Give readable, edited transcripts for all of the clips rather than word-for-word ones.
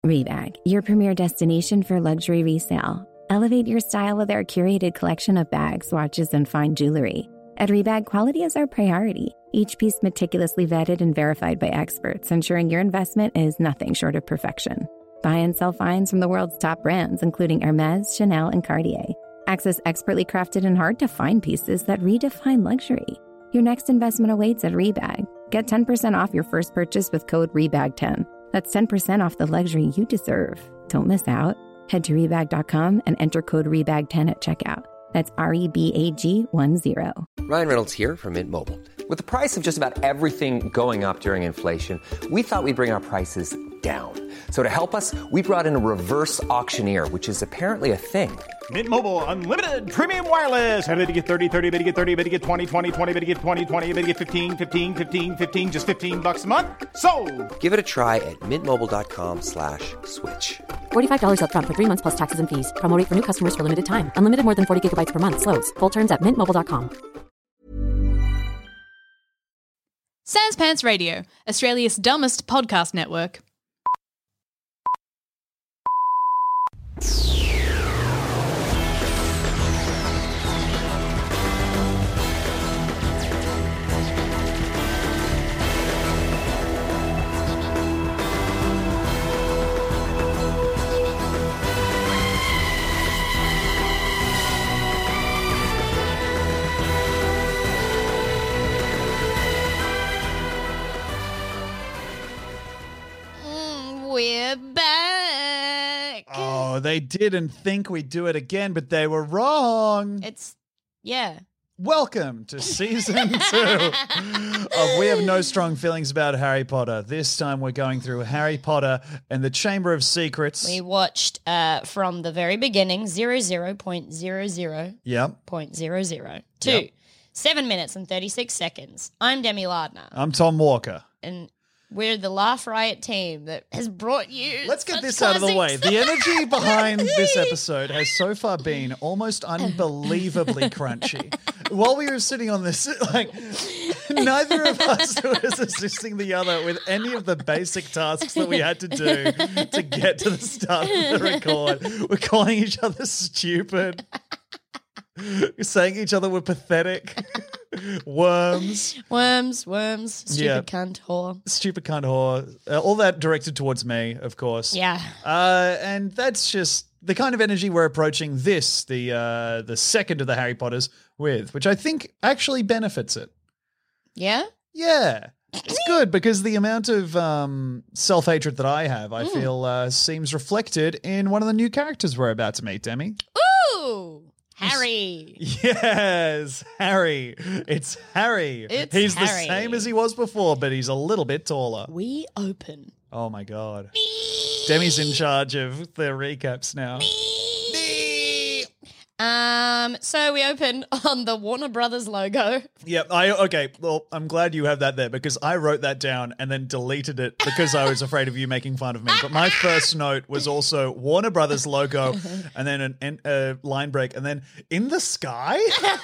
Rebag, your premier destination for luxury resale. Elevate your style with our curated collection of bags, watches, and fine jewelry. At Rebag, quality is our priority. Each piece meticulously vetted and verified by experts, ensuring your investment is nothing short of perfection. Buy and sell finds from the world's top brands, including Hermès, Chanel, and Cartier. Access expertly crafted and hard-to-find pieces that redefine luxury. Your next investment awaits at Rebag. Get 10% off your first purchase with code REBAG10. That's 10% off the luxury you deserve. Don't miss out. Head to Rebag.com and enter code REBAG10 at checkout. That's REBAG10. Ryan Reynolds here from Mint Mobile. With the price of just about everything going up during inflation, we thought we'd bring our prices down. So to help us, we brought in a reverse auctioneer, which is apparently a thing. Mint Mobile Unlimited Premium Wireless. How to get 30, 30, bit to get 30, bit to get 20, 20, 20, bit to get 20, 20, bit to get 15, 15, 15, 15, just $15 a month? Sold! Give it a try at mintmobile.com/switch. $45 up front for 3 months plus taxes and fees. Promo rate for new customers for limited time. Unlimited more than 40 gigabytes per month. Slows full terms at mintmobile.com. Sans Pants Radio, Australia's dumbest podcast network. We're back. Oh, they didn't think we'd do it again, but they were wrong. Yeah. Welcome to season 2 of We Have No Strong Feelings About Harry Potter. This time we're going through Harry Potter and the Chamber of Secrets. We watched from the very beginning, 00.00. Yep. 0.00 to 7 minutes and 36 seconds. I'm Demi Lardner. I'm Tom Walker. And we're the Laugh Riot team that has brought you. Let's get this out of the way. The energy behind this episode has so far been almost unbelievably crunchy. While we were sitting on this, neither of us was assisting the other with any of the basic tasks that we had to do to get to the start of the record. We're calling each other stupid. We're saying each other were pathetic. Worms. Stupid cunt whore. Stupid cunt whore. All that directed towards me, of course. Yeah. And that's just the kind of energy we're approaching this, the second of the Harry Potters with, which I think actually benefits it. Yeah? Yeah. It's good because the amount of self-hatred that I have, I feel seems reflected in one of the new characters we're about to meet, Demi. Ooh! Harry. Yes, Harry. It's Harry. He's the same as he was before, but he's a little bit taller. We open. Oh, my God. Demi's in charge of the recaps now. So we open on the Warner Brothers logo. Yep. Okay. Well, I'm glad you have that there because I wrote that down and then deleted it because I was afraid of you making fun of me. But my first note was also Warner Brothers logo and then a line break and then in the sky.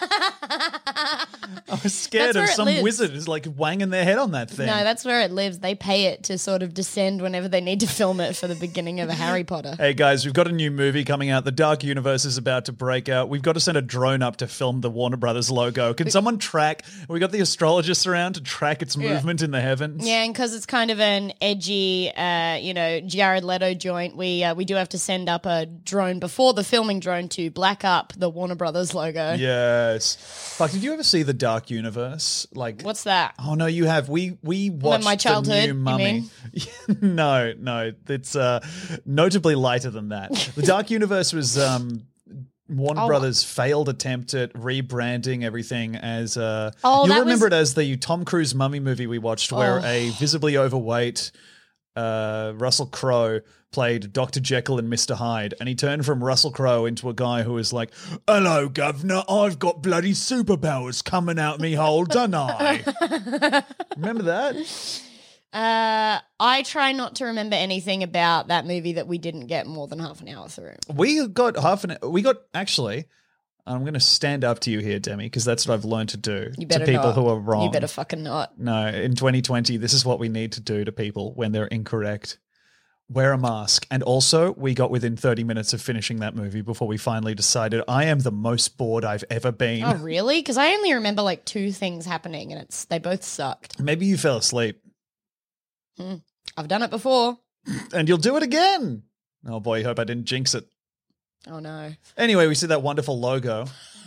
I was scared of some wizard who's like wanging their head on that thing. No, that's where it lives. They pay it to sort of descend whenever they need to film it for the beginning of a Harry Potter. Hey guys, we've got a new movie coming out. The Dark Universe is about to break out. We've got to send a drone up to film the Warner Brothers logo. Can someone track? We got the astrologists around to track its movement in the heavens. Yeah, and because it's kind of an edgy, Jared Leto joint, we do have to send up a drone before the filming drone to black up the Warner Brothers logo. Yes. Fuck, did you ever see the Dark Universe? Like, what's that? Oh no, you have. We watched my childhood, the new Mummy. No, it's notably lighter than that. The Dark Universe was Warner Brothers' failed attempt at rebranding everything as you'll remember it as the Tom Cruise Mummy movie we watched where a visibly overweight Russell Crowe played Dr. Jekyll and Mr. Hyde, and he turned from Russell Crowe into a guy who was like, "Hello, governor, I've got bloody superpowers coming out me hole, don't I?" Remember that? I try not to remember anything about that movie that we didn't get more than half an hour through. We got actually, I'm going to stand up to you here, Demi, because that's what I've learned to do to people who are wrong. You better fucking not. No, in 2020, this is what we need to do to people when they're incorrect. wear a mask. And also, we got within 30 minutes of finishing that movie before we finally decided I am the most bored I've ever been. Oh, really? Because I only remember like 2 things happening and they both sucked. Maybe you fell asleep. I've done it before. And you'll do it again. Oh boy, hope I didn't jinx it. Oh, no. Anyway, we see that wonderful logo.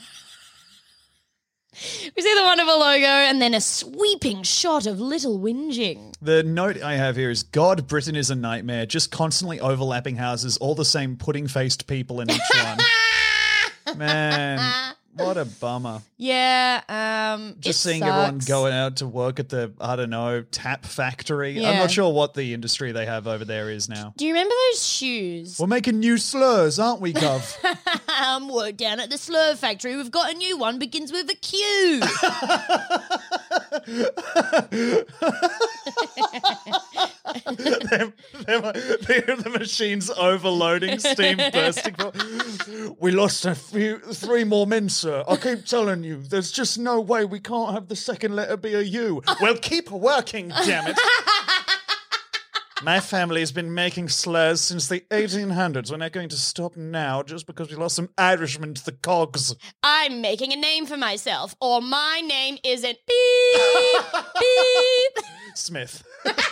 We see the wonderful logo and then a sweeping shot of little whinging. The note I have here is, God, Britain is a nightmare. Just constantly overlapping houses, all the same pudding-faced people in each one. Man, what a bummer. Yeah, Just it seeing everyone sucks. going out to work at the, I don't know, tap factory. I'm Yeah. not sure what the industry they have over there is now. Do you remember those shoes? We're making new slurs, aren't we, Gov? Work down at the slur factory. We've got a new one, begins with a Q. The machine's overloading, steam bursting. We lost 3 more men, sir. I keep telling you, there's just no way we can't have the second letter be a U. Well, keep working, damn it. My family has been making slurs since the 1800s. We're not going to stop now just because we lost some Irishmen to the cogs. I'm making a name for myself, or my name isn't beep, beep. Smith.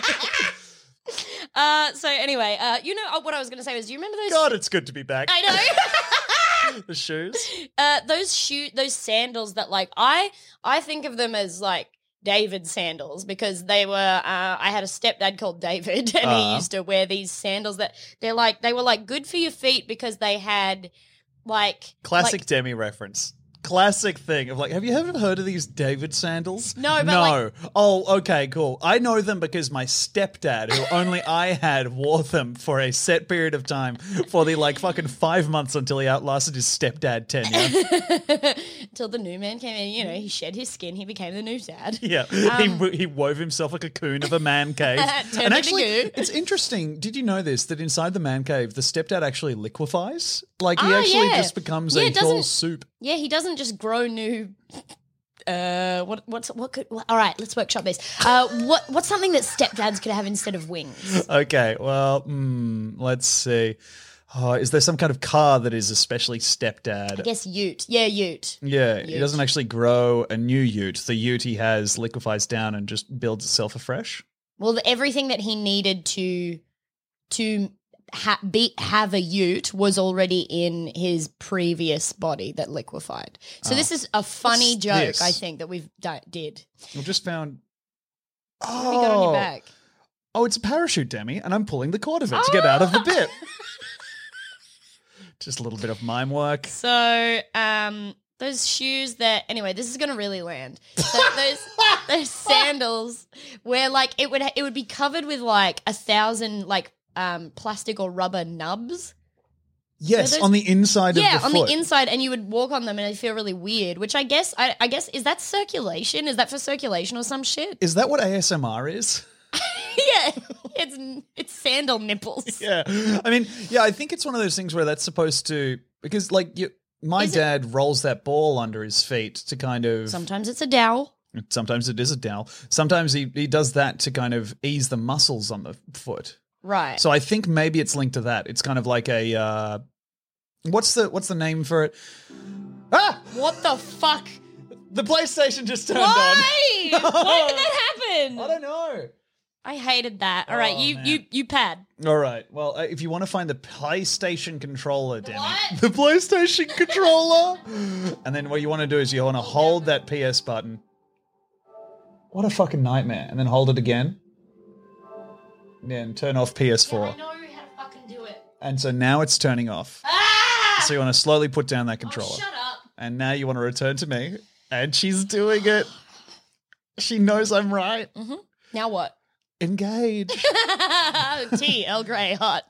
So anyway, you know what I was going to say was, do you remember those? God, it's good to be back. I know. The shoes. Those sandals that like I think of them as like David sandals because they were I had a stepdad called David and he used to wear these sandals that they were like good for your feet because they had like Classic like, Demi reference. Classic thing of like, have you ever heard of these David sandals? No, but no. Oh, okay, cool. I know them because my stepdad, who only I had, wore them for a set period of time for the like fucking 5 months until he outlasted his stepdad tenure. until the new man came in, you know, he shed his skin, he became the new dad. Yeah, he wove himself a cocoon of a man cave. Turned And actually, into goo. it's interesting. Did you know this? That inside the man cave, the stepdad actually liquefies. Like he actually just becomes a tall soup. Yeah, he doesn't just grow new. What could? All right, let's workshop this. What's something that stepdads could have instead of wings? Okay, well, let's see. Is there some kind of car that is especially stepdad? I guess ute. Yeah, ute. Yeah, he Ute. doesn't actually grow a new ute. The ute he has liquefies down and just builds itself afresh. Well, everything that he needed to have a ute was already in his previous body that liquefied. So this is a funny What's joke, this? I think, that we've did. I've just found. What have you got on your back? Oh, it's a parachute, Demi, and I'm pulling the cord of it to get out of the bit. Just a little bit of mime work. So, those shoes that anyway, this is gonna really land. So those sandals where like it would be covered with like 1,000 like plastic or rubber nubs. Yes, those- on the inside of the Yeah, foot. on the inside, and you would walk on them and they feel really weird. Which I guess is that circulation? Is that for circulation or some shit? Is that what ASMR is? Yeah, it's sandal nipples. Yeah. I mean, yeah, I think it's one of those things where that's supposed to, because like my dad rolls that ball under his feet to kind of. Sometimes it's a dowel. Sometimes it is a dowel. Sometimes he does that to kind of ease the muscles on the foot. Right. So I think maybe it's linked to that. It's kind of like a what's the name for it? Ah! What the fuck? The PlayStation just turned Why? on. Why did that happen? I don't know. I hated that. All right, man. you pad. All right. Well, if you want to find the PlayStation controller, Demi. What? The PlayStation controller. And then what you want to do is you want to hold that PS button. What a fucking nightmare. And then hold it again. Yeah, and turn off PS4. I know how to fucking do it. And so now it's turning off. Ah! So you want to slowly put down that controller. Oh, shut up. And now you want to return to me. And she's doing it. She knows I'm right. Now what? Engage. Tea, Earl Grey, hot.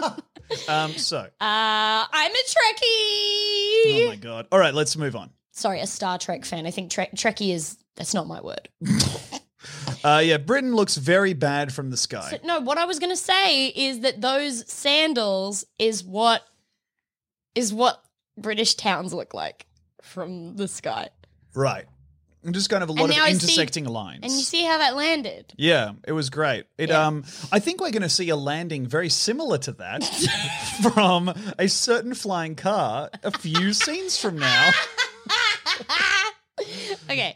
So. I'm a Trekkie. Oh my God. All right, let's move on. Sorry, a Star Trek fan. I think Trekkie is, that's not my word. Yeah, Britain looks very bad from the sky. So, no, what I was going to say is that those sandals is what British towns look like from the sky. Right. And just kind of a lot And of now intersecting lines. And you see how that landed. Yeah, it was great. Yeah. I think we're going to see a landing very similar to that from a certain flying car a few scenes from now. Okay.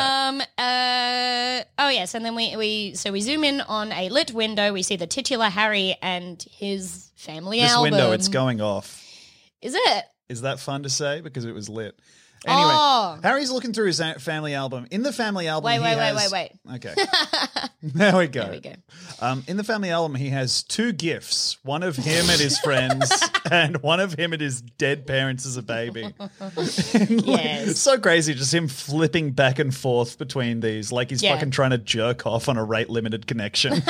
Yeah. Oh yes, and then we zoom in on a lit window. We see the titular Harry and his family This album. window, it's going off. Is it? Is that fun to say? Because it was lit. Anyway, Harry's looking through his family album. In the family album, Wait. Okay. There we go. There we go. In the family album, he has 2 gifts. One of him and his friends, and one of him and his dead parents as a baby. Yes. It's so crazy, just him flipping back and forth between these, like he's fucking trying to jerk off on a rate-limited connection.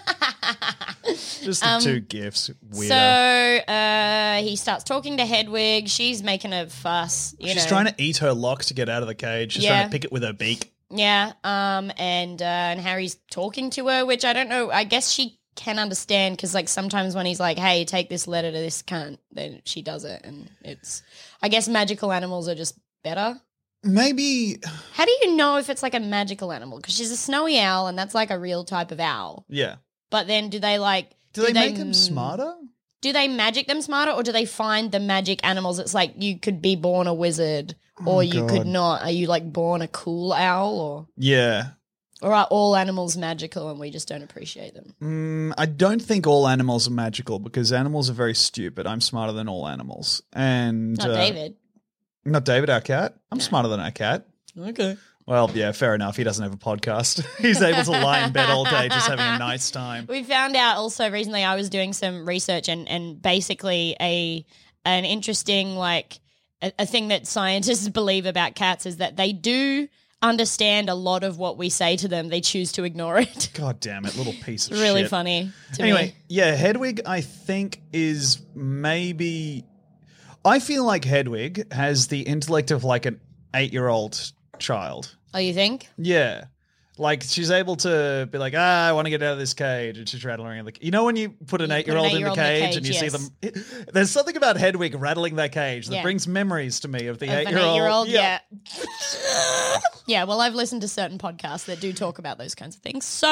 Just the 2 gifts. Weirdo. So he starts talking to Hedwig. She's making a fuss. She's trying to eat her lock to get out of the cage. She's trying to pick it with her beak. Yeah. And Harry's talking to her, which I don't know. I guess she can understand because, like, sometimes when he's like, "Hey, take this letter to this cunt," then she does it, and it's. I guess magical animals are just better. Maybe. How do you know if it's like a magical animal? Because she's a snowy owl, and that's like a real type of owl. Yeah. But then, do they like? Do they make them smarter? Do they magic them smarter, or do they find the magic animals? It's like you could be born a wizard, or you could not. Are you like born a cool owl, or or are all animals magical and we just don't appreciate them? I don't think all animals are magical because animals are very stupid. I'm smarter than all animals, and Not David. Not David, our cat. I'm smarter than our cat. Okay. Well, yeah, fair enough. He doesn't have a podcast. He's able to lie in bed all day just having a nice time. We found out also recently, I was doing some research and basically an interesting, like, a thing that scientists believe about cats is that they do understand a lot of what we say to them. They choose to ignore it. God damn it, little piece of Really shit. funny to Anyway, me. yeah, Hedwig, I think, is maybe... I feel like Hedwig has the intellect of like an 8-year-old child. Oh, you think? Yeah. Like, she's able to be like, I want to get out of this cage. And she's rattling around. Like, you know when you put an 8-year-old in the cage and you see them? There's something about Hedwig rattling that cage that brings memories to me of the 8-year-old. Yeah. Yeah, well, I've listened to certain podcasts that do talk about those kinds of things. So,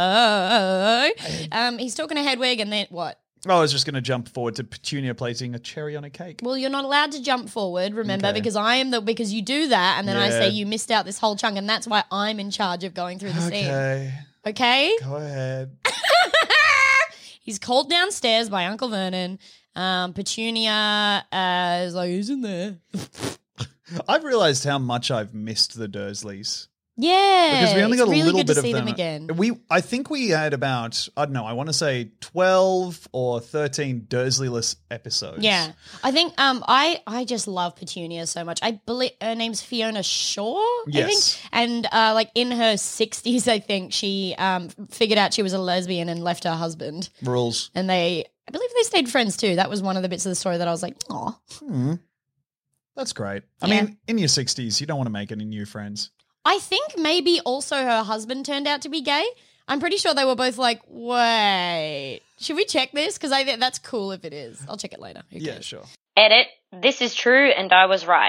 he's talking to Hedwig and then what? I was just going to jump forward to Petunia placing a cherry on a cake. Well, you're not allowed to jump forward, remember, Okay. because you do that, and then I Yeah. say you missed out this whole chunk, and that's why I'm in charge of going through the scene. Okay. Okay? Go ahead. He's called downstairs by Uncle Vernon. Petunia is like, who's in there? I've realized how much I've missed the Dursleys. Yeah. Because we only got it's a really little good bit to of see them. again. I think we had about, I don't know, I want to say 12 or 13 Dursleyless episodes. Yeah. I think I just love Petunia so much. I believe her name's Fiona Shaw, I Yes. think. And like in her 60s, I think she figured out she was a lesbian and left her husband. Rules. And I believe they stayed friends too. That was one of the bits of the story that I was like, oh. That's great. I Yeah. mean, in your 60s, you don't want to make any new friends. I think maybe also her husband turned out to be gay. I'm pretty sure they were both like, wait, should we check this? Because I think that's cool if it is. I'll check it later. Who Yeah, cares? sure. Edit. This is true and I was right.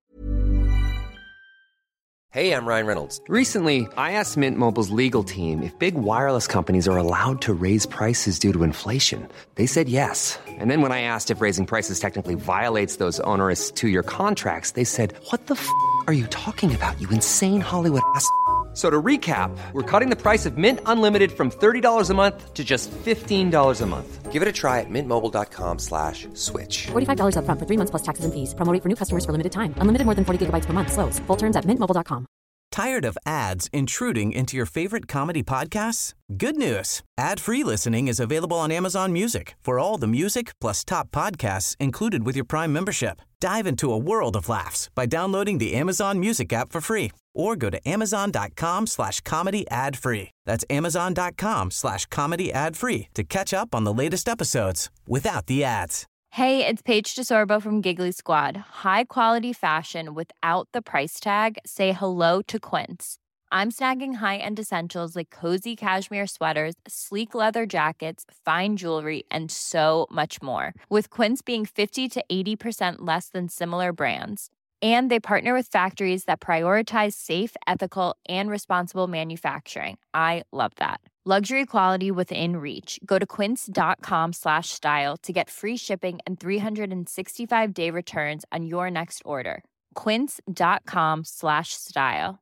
Hey, I'm Ryan Reynolds. Recently, I asked Mint Mobile's legal team if big wireless companies are allowed to raise prices due to inflation. They said yes. And then when I asked if raising prices technically violates those onerous 2-year contracts, they said, what the f*** are you talking about, you insane Hollywood ass? So to recap, we're cutting the price of Mint Unlimited from $30 a month to just $15 a month. Give it a try at mintmobile.com/switch. $45 up front for 3 months plus taxes and fees. Promo rate for new customers for limited time. Unlimited more than 40 gigabytes per month. Slows full terms at mintmobile.com. Tired of ads intruding into your favorite comedy podcasts? Good news. Ad-free listening is available on Amazon Music for all the music plus top podcasts included with your Prime membership. Dive into a world of laughs by downloading the Amazon Music app for free or go to amazon.com/comedy ad-free. That's amazon.com/comedy ad-free to catch up on the latest episodes without the ads. Hey, it's Paige DeSorbo from Giggly Squad. High quality fashion without the price tag. Say hello to Quince. I'm snagging high-end essentials like cozy cashmere sweaters, sleek leather jackets, fine jewelry, and so much more. With Quince being 50 to 80% less than similar brands. And they partner with factories that prioritize safe, ethical, and responsible manufacturing. I love that. Luxury quality within reach. Go to quince.com/style to get free shipping and 365-day returns on your next order. Quince.com/style.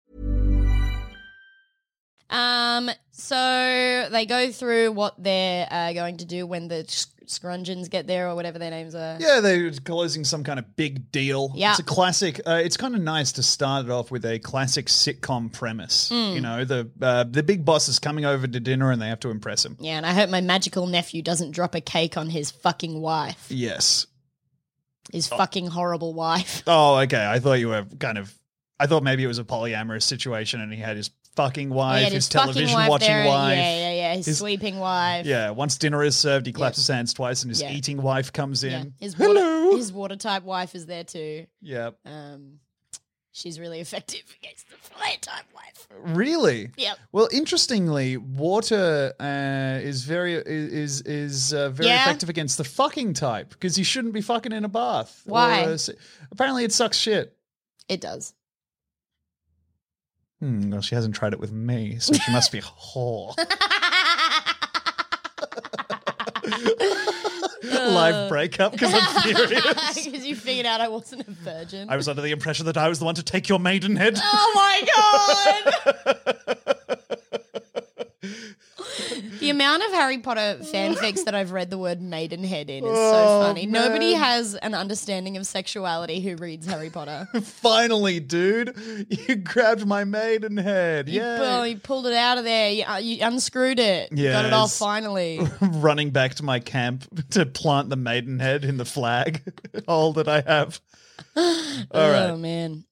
So they go through what they're going to do when the Scrungeons get there, or whatever their names are. Yeah, they're closing some kind of big deal. Yeah. It's a classic. It's kind of nice to start it off with a classic sitcom premise. You know, the big boss is coming over to dinner and they have to impress him. Yeah, and I hope my magical nephew doesn't drop a cake on his fucking wife. Yes. His fucking horrible wife. Oh, okay. I thought you were I thought maybe it was a polyamorous situation and he had his fucking wife, his television watching wife. Yeah. His sleeping wife. Yeah, once dinner is served, he claps his hands twice and his eating wife comes in. His Hello. His water type wife is there too. Yeah. She's really effective against the fire type wife. Really? Yep. Well, interestingly, water is very effective against the fucking type because you shouldn't be fucking in a bath. Why? Apparently, it sucks shit. It does. Well, she hasn't tried it with me, so she must be a whore. Live breakup because I'm furious. Because you figured out I wasn't a virgin. I was under the impression that I was the one to take your maidenhead. Oh my god! The amount of Harry Potter fanfics that I've read the word maidenhead in is so funny. Man. Nobody has an understanding of sexuality who reads Harry Potter. Finally, dude, you grabbed my maidenhead. You pulled it out of there. You unscrewed it. Yes. Got it off finally. Running back to my camp to plant the maidenhead in the flag hole that I have. All right. Oh, man.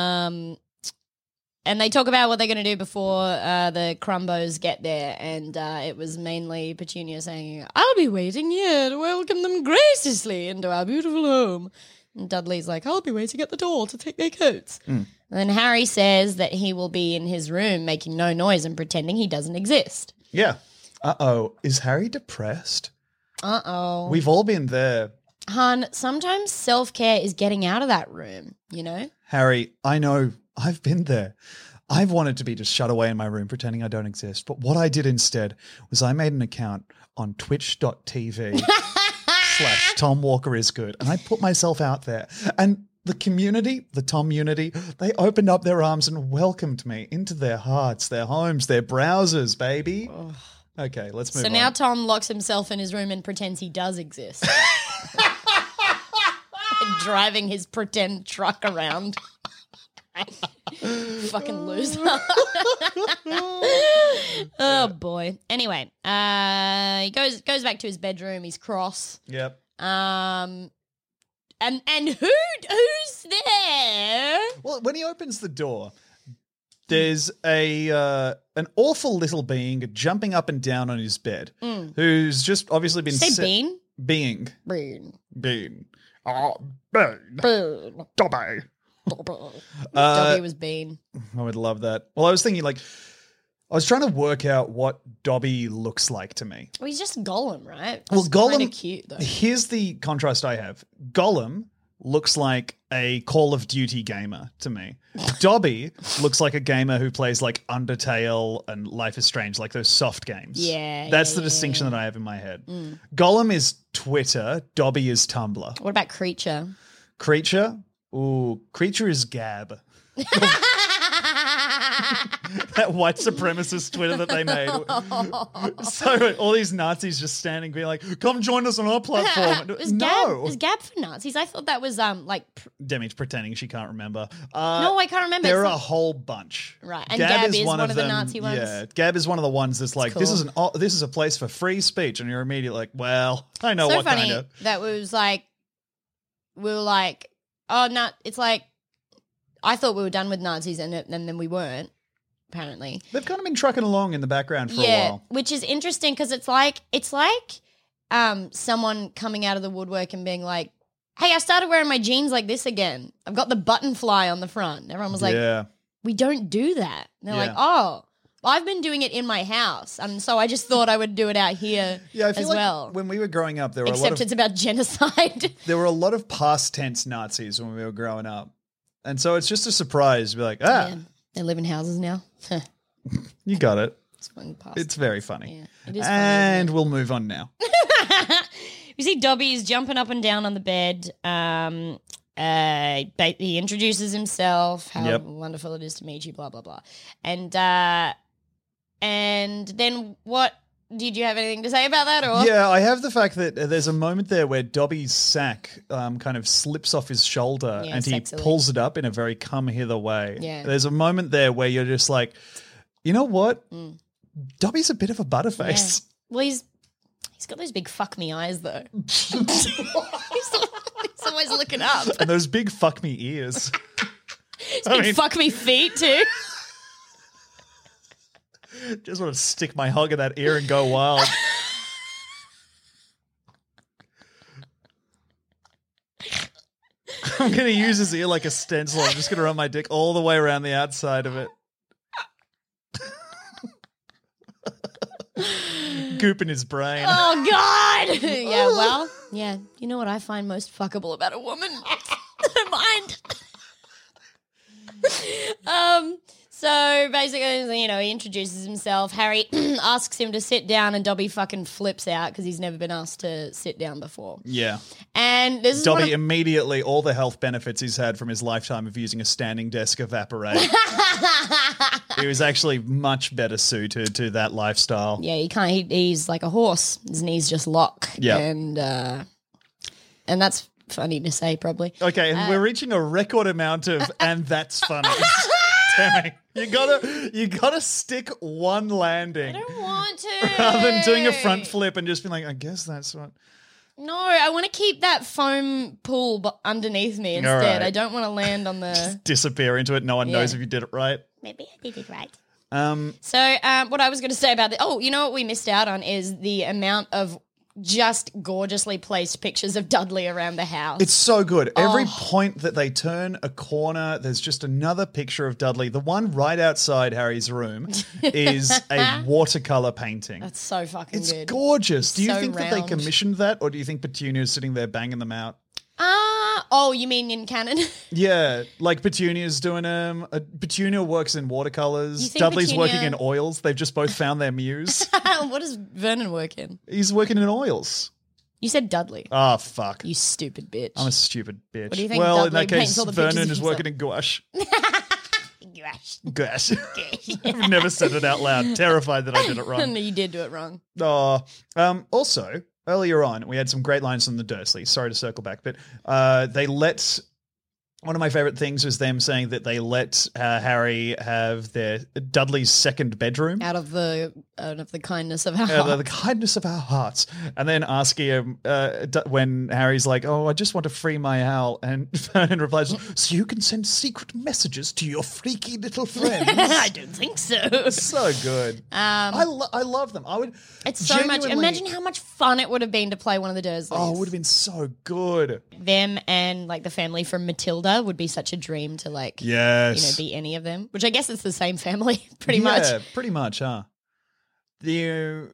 And they talk about what they're going to do before the Crumbos get there. And it was mainly Petunia saying, I'll be waiting here to welcome them graciously into our beautiful home. And Dudley's like, I'll be waiting at the door to take their coats. And then Harry says that he will be in his room making no noise and pretending he doesn't exist. Yeah. Uh-oh. Is Harry depressed? Uh-oh. We've all been there. Hun, sometimes self-care is getting out of that room, you know? Harry, I know. I've been there. I've wanted to be just shut away in my room pretending I don't exist. But what I did instead was I made an account on twitch.tv / Tom Walker is good. And I put myself out there. And the community, the Tom-unity, they opened up their arms and welcomed me into their hearts, their homes, their browsers, baby. Okay, let's move on. So now Tom locks himself in his room and pretends he does exist. Driving his pretend truck around. Fucking loser. Oh boy. Anyway, he goes back to his bedroom. He's cross. Yep. And who's there? Well, when he opens the door, there's an awful little being jumping up and down on his bed, who's just obviously been Bean? Being. Bean. Oh, Bean. Dobby. Dobby was Bean. I would love that. Well, I was thinking, I was trying to work out what Dobby looks like to me. Well, he's just Gollum, right? Well, He's Gollum. kinda cute though. Here's the contrast I have. Gollum looks like a Call of Duty gamer to me. Dobby looks like a gamer who plays Undertale and Life is Strange, like those soft games. Yeah. That's the distinction that I have in my head. Gollum is Twitter. Dobby is Tumblr. What about Creature? Creature? Ooh, Creature is Gab. That white supremacist Twitter that they made. So all these Nazis just standing being like, come join us on our platform. Is Gab for Nazis? I thought that was Demi's pretending she can't remember. No, I can't remember. There are a whole bunch. Right. And Gab is one of the Nazi ones? Yeah. Gab is one of the ones that's like, this is a place for free speech. And you're immediately like, well, I know what kind of. That was we were like, oh, no, it's like, I thought we were done with Nazis and then we weren't, apparently. They've kind of been trucking along in the background for a while. Which is interesting because it's like someone coming out of the woodwork and being like, hey, I started wearing my jeans like this again. I've got the button fly on the front. And everyone was like, we don't do that. And they're like, oh, I've been doing it in my house, and so I just thought I would do it out here Yeah, I feel as like well. when we were growing up, there were Except it's about genocide. there were a lot of past tense Nazis when we were growing up. And so it's just a surprise to be like, Yeah, they live in houses now. you got it. It's one past. It's very funny. Yeah, it is funny, And isn't it? we'll move on now. You see Dobby's jumping up and down on the bed. He introduces himself, how wonderful it is to meet you, blah, blah, blah. And then what? Did you have anything to say about that? Or Yeah, I have the fact that there's a moment there where Dobby's sack kind of slips off his shoulder and he sexily. pulls it up in a very come hither way. Yeah. There's a moment there where you're just like, you know what? Dobby's a bit of a butterface. Yeah. Well, he's got those big fuck me eyes, though. he's always looking up. And those big fuck me ears. Big fuck me feet, too. Just want to stick my hog in that ear and go wild. I'm going to use his ear like a stencil. I'm just going to run my dick all the way around the outside of it. Goop in his brain. Oh, God. Yeah, well, yeah. You know what I find most fuckable about a woman? Mind. So basically, you know, he introduces himself. Harry asks him to sit down, and Dobby fucking flips out because he's never been asked to sit down before. Yeah. And this is Dobby immediately, all the health benefits he's had from his lifetime of using a standing desk evaporate. He was actually much better suited to that lifestyle. Yeah, he can't. He's like a horse. His knees just lock. Yeah. And that's funny to say, probably. Okay, and we're reaching a record amount of, and that's funny. Tammy, you gotta stick one landing. I don't want to. Rather than doing a front flip and just being like, I guess that's what. No, I want to keep that foam pool underneath me instead. right. I don't want to land on the. Just disappear into it. No one knows if you did it right. Maybe I did it right. Um, So what I was going to say about you know what we missed out on is the amount of just gorgeously placed pictures of Dudley around the house. It's so good. Every point that they turn a corner, there's just another picture of Dudley. The one right outside Harry's room is a watercolor painting. That's so fucking It's good. gorgeous. Do you so think that they round. commissioned that, or do you think Petunia's sitting there banging them out? You mean in canon? Yeah, like Petunia's doing them. Petunia works in watercolors. You think Dudley's Petunia- working in oils. They've just both found their muse. What does Vernon work in? He's working in oils. You said Dudley. Oh, fuck. You stupid bitch. I'm a stupid bitch. What do you think Well, Dudley in that case, paints all the pictures Vernon of is working in gouache. Gosh. Gouache. I've never said it out loud. Terrified that I did it wrong. No, you did do it wrong. Also, earlier on, we had some great lines from the Dursleys. Sorry to circle back, but they let... One of my favorite things was them saying that they let Harry have their Dudley's second bedroom. Out of the kindness of our heart. The kindness of our hearts. And then asking him when Harry's like, oh, I just want to free my owl. And Vernon replies, so you can send secret messages to your freaky little friends. I don't think so. So good. I love them. It's so much. genuinely- Imagine how much fun it would have been to play one of the Dursleys. Oh, it would have been so good. Them and like the family from Matilda would be such a dream to like, Yes. be any of them. Which I guess it's the same family, pretty much. Yeah, pretty much, huh? Meow.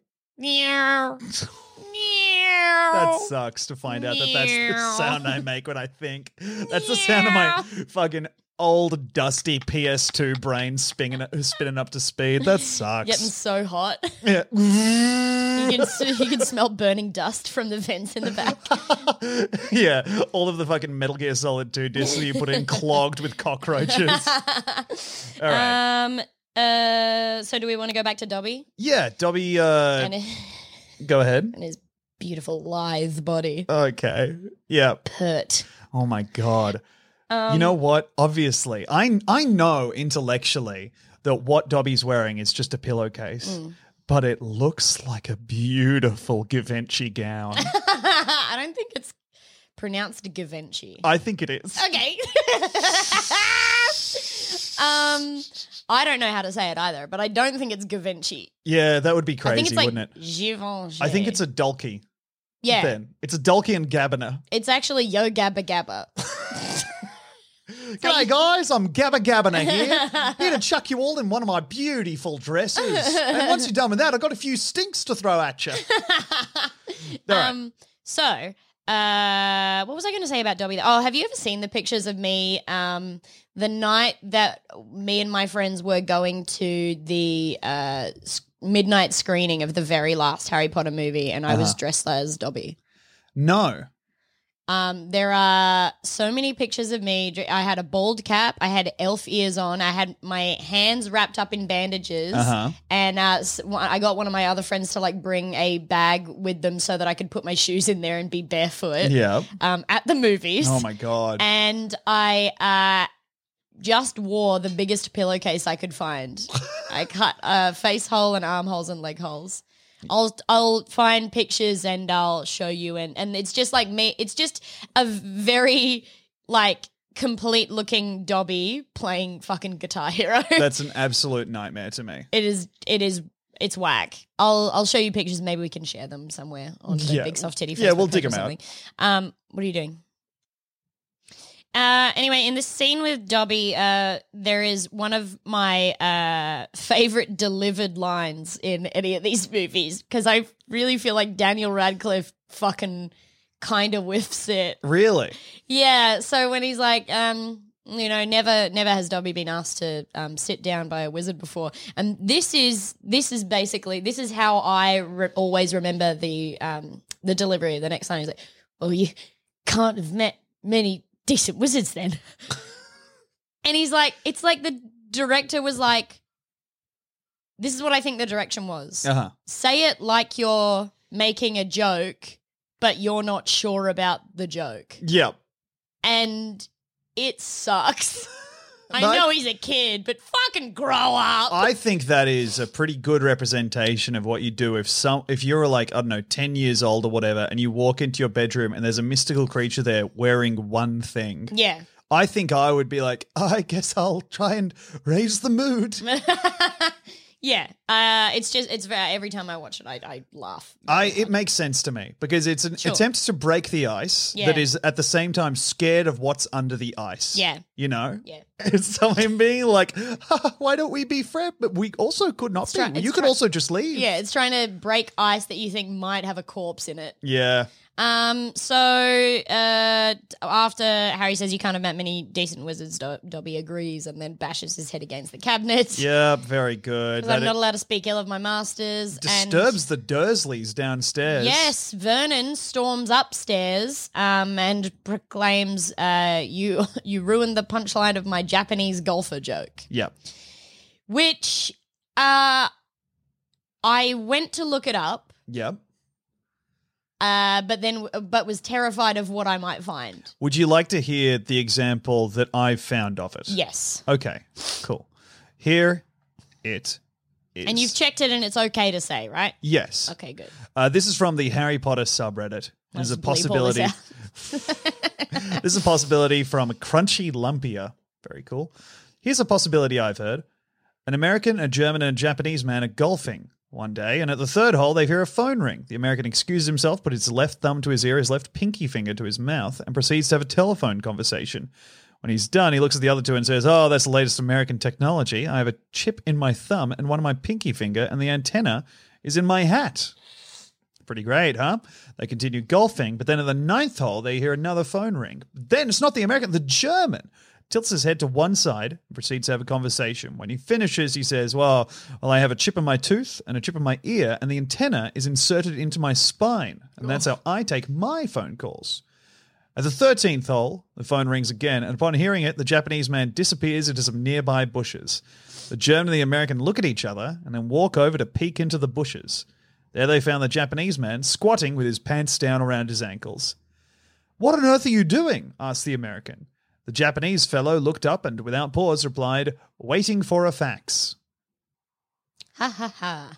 That sucks to find out that that's the sound I make when I think. That's the sound of my fucking old dusty PS2 brain spinning up to speed. That sucks. Getting so hot. Yeah. You can smell burning dust from the vents in the back. Yeah, all of the fucking Metal Gear Solid 2 discs that you put in clogged with cockroaches. All right. So do we want to go back to Dobby? Yeah, Dobby, And go ahead. his beautiful lithe body. Okay. Yeah. Pert. Oh my God. You know what? Obviously, I know intellectually that what Dobby's wearing is just a pillowcase, but it looks like a beautiful Givenchy gown. I don't think it's pronounced Givenchy. I think it is. Okay. I don't know how to say it either, but I don't think it's Givenchy. Yeah, that would be I crazy, think it's like wouldn't it? Givenchy. I think it's a Dulky. Yeah. Then. It's a Dulky and Gabbana. It's actually Yo Gabba Gabba. G'day, guys. I'm Gabba Gabbana here to chuck you all in one of my beautiful dresses. And once you're done with that, I've got a few stinks to throw at you. All right. So, what was I going to say about Dobby? Oh, have you ever seen the pictures of me the night that me and my friends were going to the midnight screening of the very last Harry Potter movie, and I was dressed as Dobby? No. There are so many pictures of me. I had a bald cap. I had elf ears on. I had my hands wrapped up in bandages. And I got one of my other friends to like bring a bag with them so that I could put my shoes in there and be barefoot. Yeah. At the movies. Oh my God. And I just wore the biggest pillowcase I could find. I cut a face hole and armholes and leg holes. I'll find pictures and I'll show you, and it's just like me. It's just a very like complete looking Dobby playing fucking Guitar Hero. That's an absolute nightmare to me. It's whack. I'll show you pictures. Maybe we can share them somewhere on the Big Soft Titty Facebook. Yeah, we'll dig page them or something. What are you doing? Anyway, in this scene with Dobby, there is one of my favorite delivered lines in any of these movies because I really feel like Daniel Radcliffe fucking kind of whiffs it. Really? Yeah. So when he's like, never has Dobby been asked to sit down by a wizard before, and this is how I always remember the delivery. The next line is like, "Well, you can't have met many decent wizards then." And he's like, it's like the director was like, this is what I think the direction was. Say it like you're making a joke, but you're not sure about the joke. Yep. And it sucks. I know he's a kid, but fucking grow up. I think that is a pretty good representation of what you do if you're like, I don't know, 10 years old or whatever, and you walk into your bedroom and there's a mystical creature there wearing one thing. Yeah. I think I would be like, I guess I'll try and raise the mood. Yeah. It's very, every time I watch it, I laugh. It makes sense to me because it's an attempt to break the ice that is at the same time scared of what's under the ice. Yeah. You know? Yeah. It's someone being like, why don't we be friends? But we also could not be. You could also just leave. Yeah, it's trying to break ice that you think might have a corpse in it. Yeah. So after Harry says you can't have met many decent wizards, Dobby agrees and then bashes his head against the cabinet. Yeah, very good. I'm not allowed to speak ill of my masters. Disturbs the Dursleys downstairs. Yes, Vernon storms upstairs and proclaims, you ruined the punchline of my Japanese golfer joke. Yep. Which I went to look it up. Yep. But was terrified of what I might find. Would you like to hear the example that I found of it? Yes. Okay, cool. Here it is. And you've checked it and it's okay to say, right? Yes. Okay, good. This is from the Harry Potter subreddit. There's a possibility. This is a possibility from Crunchy Lumpia. Very cool. Here's a possibility I've heard. An American, a German, and a Japanese man are golfing one day, and at the third hole, they hear a phone ring. The American excuses himself, put his left thumb to his ear, his left pinky finger to his mouth, and proceeds to have a telephone conversation. When he's done, he looks at the other two and says, "Oh, that's the latest American technology. I have a chip in my thumb and one in my pinky finger, and the antenna is in my hat." Pretty great, huh? They continue golfing, but then at the ninth hole, they hear another phone ring. Then it's not the American, the German. Tilts his head to one side and proceeds to have a conversation. When he finishes, he says, well, I have a chip in my tooth and a chip in my ear, and the antenna is inserted into my spine, and that's how I take my phone calls. At the 13th hole, the phone rings again, and upon hearing it, the Japanese man disappears into some nearby bushes. The German and the American look at each other and then walk over to peek into the bushes. There they found the Japanese man squatting with his pants down around his ankles. "What on earth are you doing?" asked the American. The Japanese fellow looked up and, without pause, replied, "Waiting for a fax." Ha ha ha.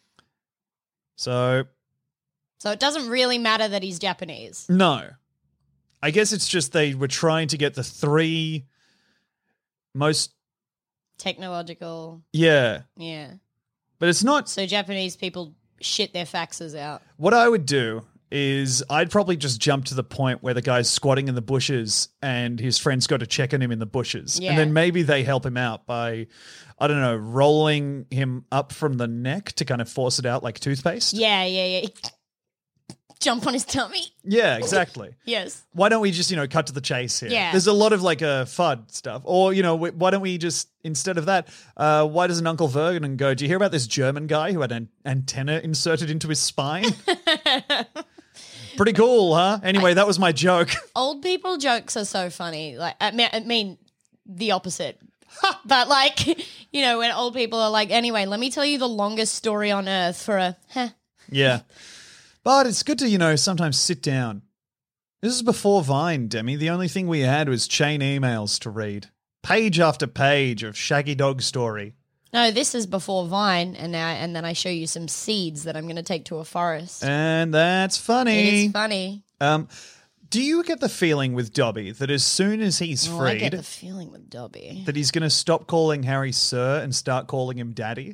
So it doesn't really matter that he's Japanese. No. I guess it's just they were trying to get the three most... technological. Yeah. Yeah. But it's not... So Japanese people shit their faxes out. What I would do is I'd probably just jump to the point where the guy's squatting in the bushes and his friends go to check on him in the bushes. Yeah. And then maybe they help him out by, I don't know, rolling him up from the neck to kind of force it out like toothpaste. Yeah. Jump on his tummy. Yeah, exactly. Yes. Why don't we just, cut to the chase here? Yeah. There's a lot of like FUD stuff. Or, why don't we just, instead of that, why doesn't Uncle Vernon go, do you hear about this German guy who had an antenna inserted into his spine? Pretty cool, huh? Anyway, that was my joke. Old people jokes are so funny. Like, I mean the opposite. But like, when old people are like, anyway, let me tell you the longest story on earth for a Yeah. But it's good to, sometimes sit down. This is before Vine, Demi. The only thing we had was chain emails to read. Page after page of Shaggy Dog story. No, this is before Vine, and then I show you some seeds that I'm going to take to a forest. And that's funny. It is funny. Do you get the feeling with Dobby that as soon as he's freed, I get the feeling with Dobby that he's going to stop calling Harry Sir and start calling him Daddy?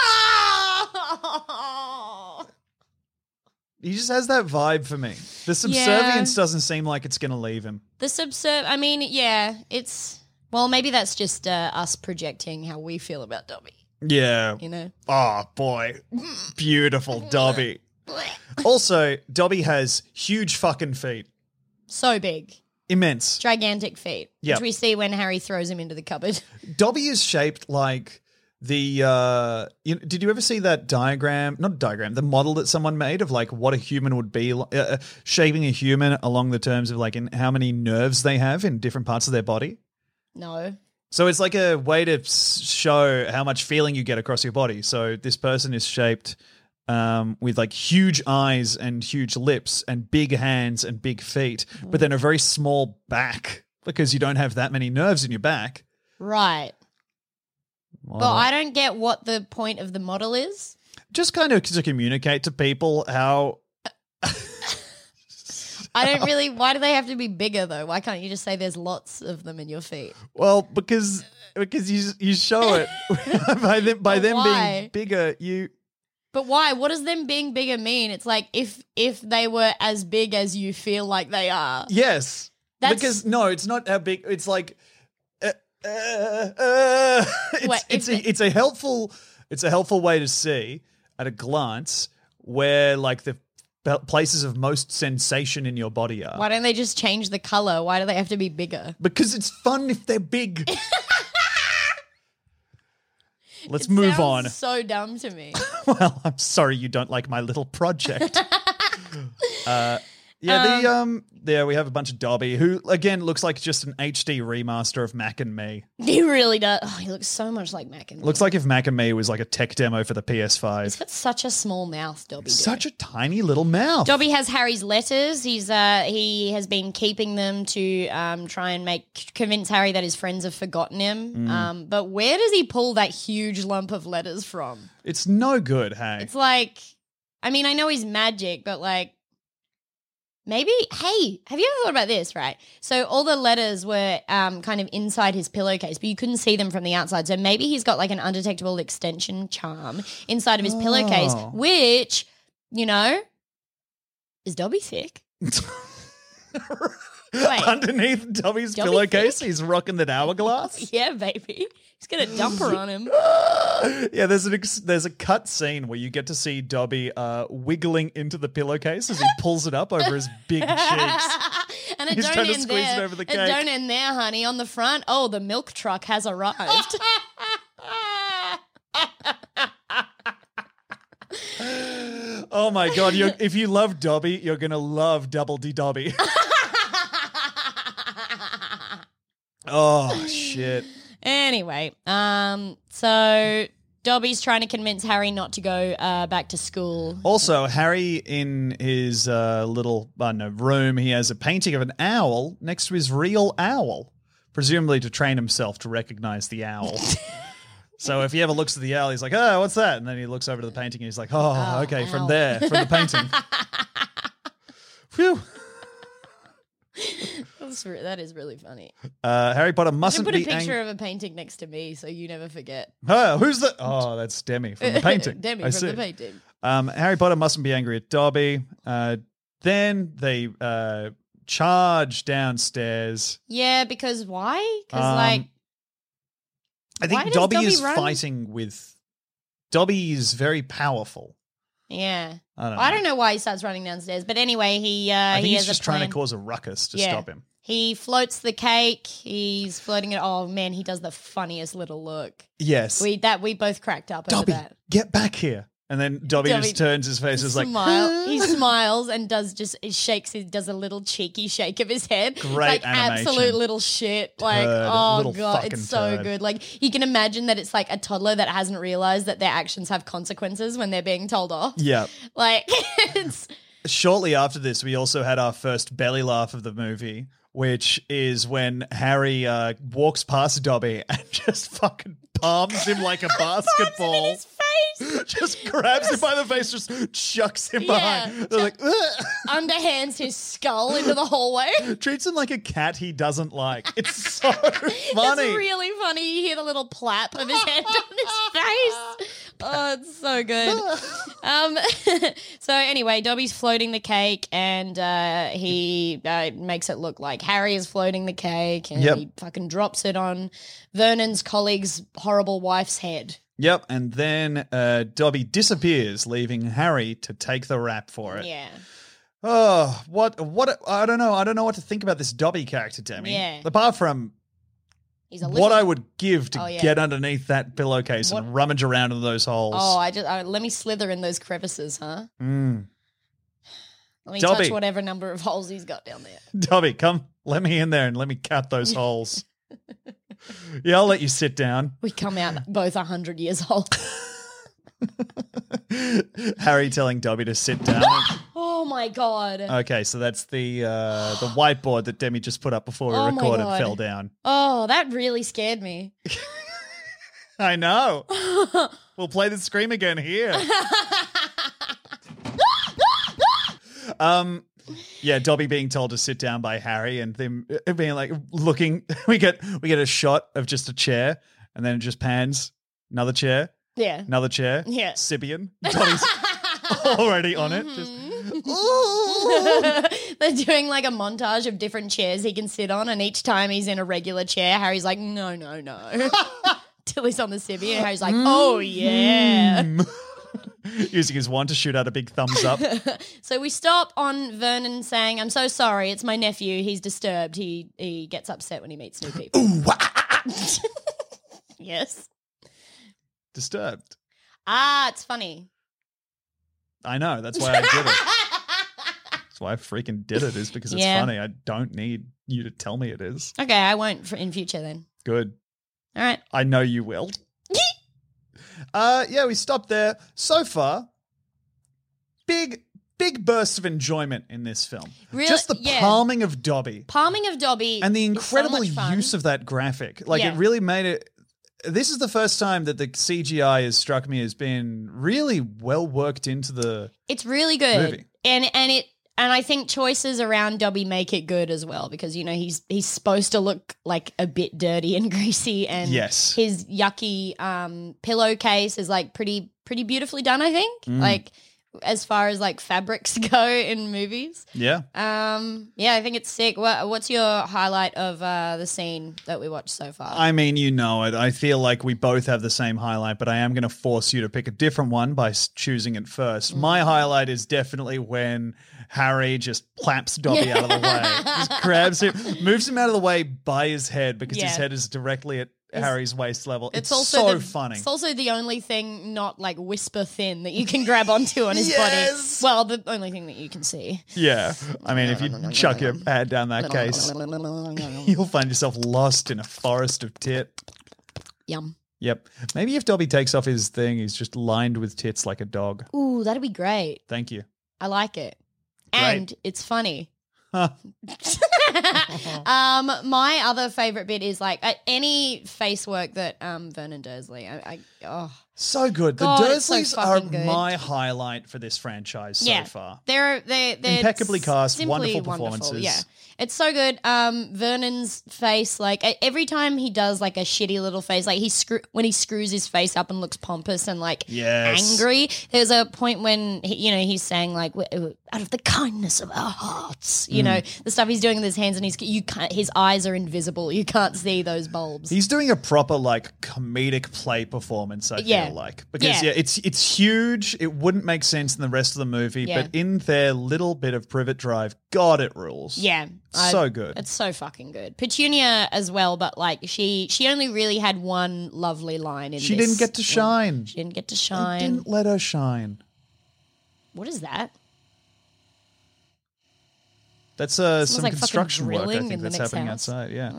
He just has that vibe for me. The subservience doesn't seem like it's going to leave him. Maybe that's just us projecting how we feel about Dobby. Yeah. Oh, boy. Beautiful Dobby. Also, Dobby has huge fucking feet. So big. Immense. Gigantic feet. Yep. Which we see when Harry throws him into the cupboard. Dobby is shaped like the did you ever see that the model that someone made of like what a human would be, shaping a human along the terms of like in how many nerves they have in different parts of their body? No. So it's like a way to show how much feeling you get across your body. So this person is shaped with like huge eyes and huge lips and big hands and big feet, but then a very small back because you don't have that many nerves in your back. Right. Well, I don't get what the point of the model is. Just kind of to communicate to people how... I don't really... Why do they have to be bigger, though? Why can't you just say there's lots of them in your feet? Well, because you show it. by them being bigger, you... But why? What does them being bigger mean? It's like if they were as big as you feel like they are. Yes. Because, no, it's not how big... It's like... It's a helpful way to see at a glance where like the places of most sensation in your body are. Why don't they just change the color? Why do they have to be bigger? Because it's fun if they're big. Let's move on. So dumb to me. Well, I'm sorry you don't like my little project. Yeah, we have a bunch of Dobby, who, again, looks like just an HD remaster of Mac and Me. He really does. Oh, he looks so much like Mac and Me. Looks like if Mac and Me was like a tech demo for the PS5. He's got such a small mouth, Dobby. Such a tiny little mouth. Dobby has Harry's letters. He has been keeping them to try and convince Harry that his friends have forgotten him. But where does he pull that huge lump of letters from? It's no good, hey. It's like, I mean, I know he's magic, but like, maybe, hey, have you ever thought about this, right? So all the letters were kind of inside his pillowcase, but you couldn't see them from the outside. So maybe he's got like an undetectable extension charm inside of his pillowcase, which, is Dobby thick? Wait, underneath Dobby's pillowcase, he's rocking that hourglass. Yeah, baby. He's got a dumper on him. Yeah, there's a cut scene where you get to see Dobby wiggling into the pillowcase as he pulls it up over his big cheeks. And He's trying to squeeze it over the cake. It don't end there, honey. On the front, the milk truck has arrived. Oh my God, if you love Dobby, you're going to love Double D Dobby. Oh, shit. Anyway, so Dobby's trying to convince Harry not to go back to school. Also, Harry in his little room, he has a painting of an owl next to his real owl, presumably to train himself to recognize the owl. So if he ever looks at the owl, he's like, oh, what's that? And then he looks over to the painting and he's like, oh okay, owl. From the painting. Phew. That is really funny. Harry Potter mustn't be... You can put a picture of a painting next to me so you never forget. Oh, who's the... Oh, that's Demi from the painting. Demi from the painting. Harry Potter mustn't be angry at Dobby. Then they charge downstairs. Yeah, because why? Because I why think does Dobby Dobby is run? fighting with. Dobby is very powerful. yeah. I don't know. know why he starts running downstairs, but anyway, I think he he's has just a trying plan. to cause a ruckus to Yeah. stop him. He floats the cake. He's floating it. Oh man, he does the funniest little look. Yes. We both cracked up over Dobby, that. get back here. And then Dobby Dobby just turns his face and is like, He smiles and does a little cheeky shake of his head. Great like animation. absolute little shit. Like, Turd, oh little god, fucking it's so turd. good. Like you can imagine that it's like a toddler that hasn't realized that their actions have consequences when they're being told off. yeah. Like it's Shortly after this, we also had our first belly laugh of the movie, which is when Harry walks past Dobby and just fucking palms him like a basketball. in his face. Just grabs him by the face, just chucks him behind. They're like, ugh. Underhands his skull into the hallway. Treats him like a cat he doesn't like. It's so funny. It's really funny. You hear the little plap of his hand on his face. Oh, it's so good. So anyway, Dobby's floating the cake, and he makes it look like Harry is floating the cake, and he fucking drops it on Vernon's colleague's horrible wife's head. Yep, and then Dobby disappears, leaving Harry to take the rap for it. Yeah. Oh, what? I don't know. I don't know what to think about this Dobby character, Demi. Yeah. Apart from He's a what I would give to Oh, yeah. get underneath that pillowcase and rummage around in those holes. Oh, let me slither in those crevices, huh? Let me Dobby. touch whatever number of holes he's got down there. Dobby, come, let me in there and let me cut those holes. Yeah, I'll let you sit down. We come out both 100 years old. Harry telling Dobby to sit down. Oh my god. Okay, so that's the whiteboard that Demi just put up before we Oh my recorded God. fell down. Oh, that really scared me. I know. We'll play the scream again here. Yeah, Dobby being told to sit down by Harry and them being like looking. We get a shot of just a chair and then it just pans. Another chair. Yeah. Another chair. Yeah. Sibian. Dobby's already on it. Just They're doing like a montage of different chairs he can sit on, and each time he's in a regular chair, Harry's like, no. Till he's on the Sibian, and Harry's like, oh yeah. using his wand to shoot out a big thumbs up. So we stop on Vernon saying, I'm so sorry, it's my nephew, he's disturbed. He gets upset when he meets new people. Yes. Disturbed. It's funny. I know. That's why I did it. That's why I freaking did it, is because it's funny. I don't need you to tell me it is. Okay, I won't in future then. Good. All right. I know you will. Yeah, we stopped there. So far, big bursts of enjoyment in this film. Really? Just the Yeah. palming of Dobby. Palming of Dobby And the is so incredible much fun. use of that graphic. Like, Yeah. it really made it... This is the first time that the CGI has struck me as being really well worked into the... It's really good. Movie. And I think choices around Dobby make it good as well, because you know he's supposed to look like a bit dirty and greasy, and Yes. his yucky pillowcase is like pretty beautifully done, I think. Like as far as like fabrics go in movies. Yeah. Yeah, I think it's sick. What's your highlight of the scene that we watched so far? I mean, you know it. I feel like we both have the same highlight, but I am going to force you to pick a different one by choosing it first. My highlight is definitely when Harry just plaps Dobby out of the way. Just grabs him, moves him out of the way by his head, because his head is directly at Harry's waist level. It's also so funny. It's also the only thing not like whisper thin that you can grab onto on his Yes. body. Well, the only thing that you can see. Yeah. I mean, if you chuck your head down that case, you'll find yourself lost in a forest of tit. Yum. Yep. Maybe if Dobby takes off his thing, he's just lined with tits like a dog. Ooh, that'd be great. Thank you. I like it. Great. And it's funny. Huh. My other favorite bit is like any face work that Vernon Dursley. So good. God, The it's so Dursleys are fucking good. my highlight for this franchise so far. They're Impeccably cast, simply wonderful performances. Yeah, it's so good. Vernon's face, like every time he does like a shitty little face, like when he screws his face up and looks pompous and like angry. There's a point when he's saying like, out of the kindness of our hearts, the stuff he's doing with his hands, and his eyes are invisible. You can't see those bulbs. He's doing a proper like comedic play performance, I feel like. Because it's huge. It wouldn't make sense in the rest of the movie, but in their little bit of Privet Drive, God, it rules. Yeah. So good. It's so fucking good. Petunia as well, but like she only really had one lovely line in She this didn't get to shine. She didn't get to shine. They didn't let her shine. What is that? That's some like construction work, I drilling think, in the that's next happening house. outside, yeah.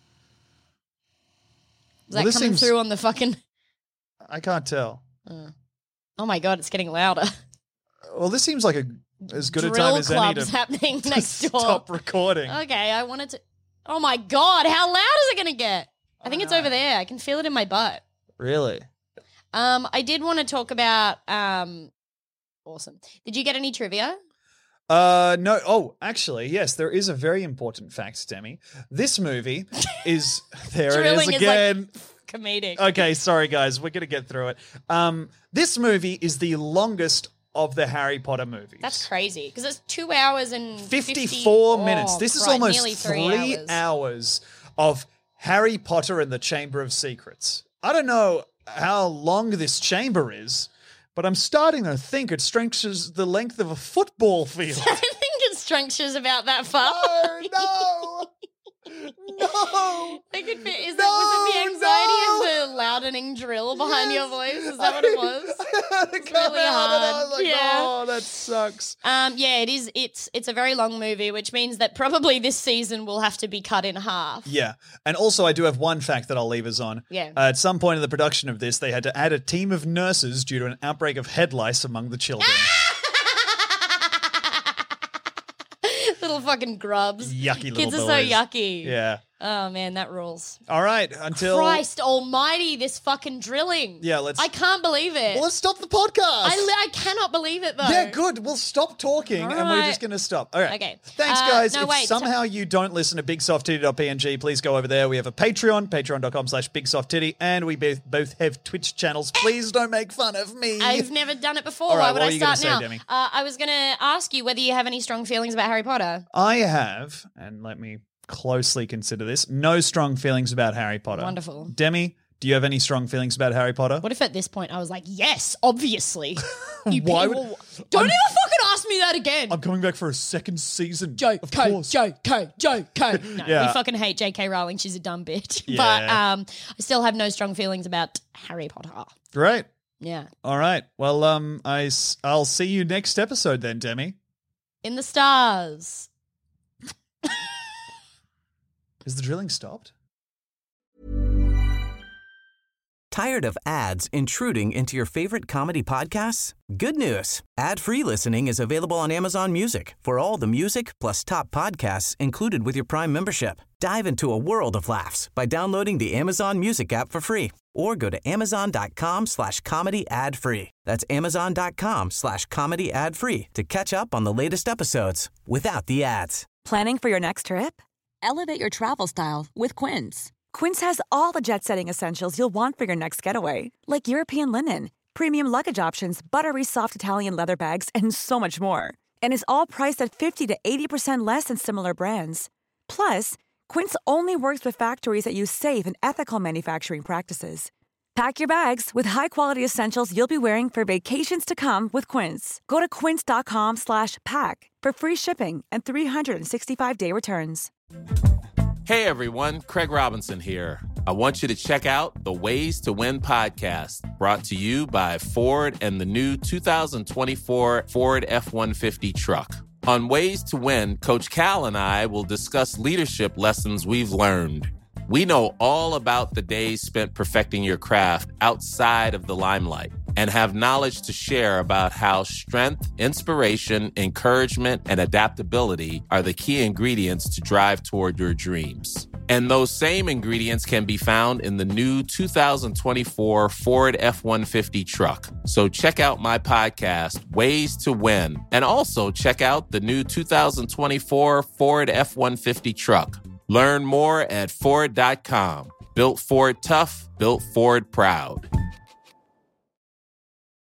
Is that coming through on the fucking... I can't tell. Oh my God, it's getting louder. Well, this seems like as good a Drill time as any club's to happening next door. Stop recording. Okay, I wanted to... Oh my God, how loud is it going to get? I think it's over there. I can feel it in my butt. Really? I did want to talk about... Awesome. Did you get any trivia? No. Oh, actually, yes, there is a very important fact, Demi. This movie is... There it is again. Comedic. Okay, sorry, guys. We're going to get through it. This movie is the longest of the Harry Potter movies. That's crazy, because it's 2 hours and 54 minutes. This is almost nearly 3 hours of Harry Potter and the Chamber of Secrets. I don't know how long this chamber is, but I'm starting to think it stretches the length of a football field. I think it stretches about that far. No. No. Was it the anxiety of the loudening drill behind your voice? Is that what it was? It's really hard. I was like, oh, that sucks. Yeah, it is. It's a very long movie, which means that probably this season will have to be cut in half. Yeah. And also, I do have one fact that I'll leave us on. Yeah. At some point in the production of this, they had to add a team of nurses due to an outbreak of head lice among the children. Little fucking grubs. Yucky little Kids are boys. so yucky. Yeah. Oh, man, that rules. All right, until... Christ almighty, this fucking drilling. Yeah, let's... I can't believe it. Well, let's stop the podcast. I cannot believe it, though. Yeah, good. We'll stop talking and we're just going to stop. All right. Okay. Thanks, guys. no, if wait, somehow you don't listen to bigsofttitty.png, please go over there. We have a Patreon, patreon.com/bigsofttitty, and we both have Twitch channels. Please don't make fun of me. I've never done it before. All right, Why would what I are you gonna start say, now? Demi? I was going to ask you whether you have any strong feelings about Harry Potter. I have, and let me closely consider this, no strong feelings about Harry Potter. Wonderful. Demi, do you have any strong feelings about Harry Potter? What if at this point I was like, yes, obviously. You Why people... would- Don't ever fucking ask me that again. I'm coming back for a second season. Joke, of course. Joke. No, Yeah. we fucking hate J.K. Rowling. She's a dumb bitch. Yeah. But I still have no strong feelings about Harry Potter. Great. Yeah. All right. Well, I'll see you next episode then, Demi. In the stars. Is the drilling stopped? Tired of ads intruding into your favorite comedy podcasts? Good news. Ad-free listening is available on Amazon Music for all the music plus top podcasts included with your Prime membership. Dive into a world of laughs by downloading the Amazon Music app for free or go to amazon.com/comedy ad-free. That's amazon.com/comedy ad-free to catch up on the latest episodes without the ads. Planning for your next trip? Elevate your travel style with Quince. Quince has all the jet-setting essentials you'll want for your next getaway, like European linen, premium luggage options, buttery soft Italian leather bags, and so much more. And is all priced at 50 to 80% less than similar brands. Plus, Quince only works with factories that use safe and ethical manufacturing practices. Pack your bags with high-quality essentials you'll be wearing for vacations to come with Quince. Go to quince.com/pack for free shipping and 365-day returns. Hey everyone, Craig Robinson here. I want you to check out the Ways to Win podcast, brought to you by Ford and the new 2024 Ford F-150 truck. On Ways to Win, Coach Cal and I will discuss leadership lessons we've learned. We know all about the days spent perfecting your craft outside of the limelight and have knowledge to share about how strength, inspiration, encouragement, and adaptability are the key ingredients to drive toward your dreams. And those same ingredients can be found in the new 2024 Ford F-150 truck. So check out my podcast, Ways to Win, and also check out the new 2024 Ford F-150 truck. Learn more at Ford.com. Built Ford tough, built Ford proud.